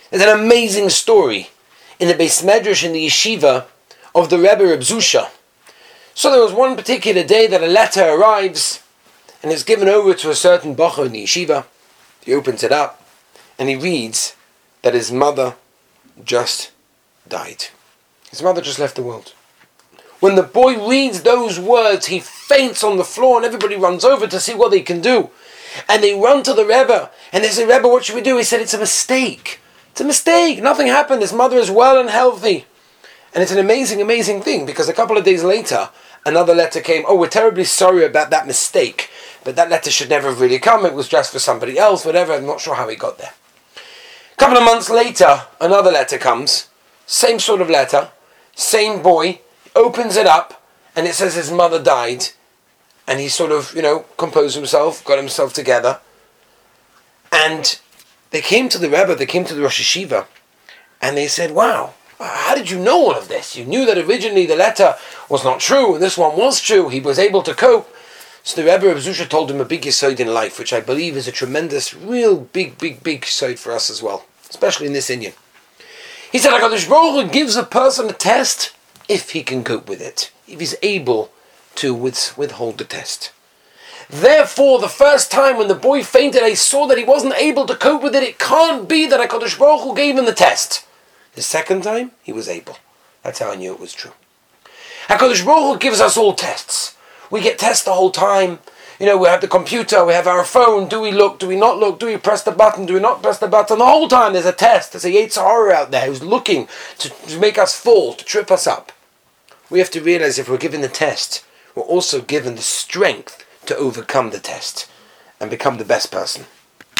There's an amazing story in the Beis Medrash in the yeshiva of the Rebbe Reb Zusha. So there was one particular day that a letter arrives and is given over to a certain bocher in the yeshiva. He opens it up and he reads that his mother just died. His mother just left the world. When the boy reads those words, he faints on the floor and everybody runs over to see what they can do. And they run to the Rebbe and they say, Rebbe, what should we do? He said, it's a mistake. It's a mistake. Nothing happened. His mother is well and healthy. And it's an amazing, amazing thing, because a couple of days later, another letter came. Oh, we're terribly sorry about that mistake, but that letter should never have really come. It was just for somebody else, whatever. I'm not sure how he got there. A couple of months later, another letter comes. Same sort of letter. Same boy. Opens it up, and it says his mother died. And he sort of, composed himself, got himself together. And they came to the Rebbe, they came to the Rosh Yeshiva, and they said, wow, how did you know all of this? You knew that originally the letter was not true, and this one was true. He was able to cope. So the Rebbe Reb Zusha told him a big yesod in life, which I believe is a tremendous, real big yesod for us as well, especially in this Inyan. He said, HaKadosh Baruch Hu gives a person a test if he can cope with it, if he's able to withhold the test. Therefore, the first time when the boy fainted, I saw that he wasn't able to cope with it. It can't be that HaKadosh Baruch Hu gave him the test. The second time, he was able. That's how I knew it was true. HaKadosh Baruch Hu gives us all tests. We get tests the whole time. We have the computer, we have our phone. Do we look? Do we not look? Do we press the button? Do we not press the button? The whole time there's a test. There's a Yetzer Hara out there who's looking to make us fall, to trip us up. We have to realize if we're given the test, we're also given the strength to overcome the test and become the best person.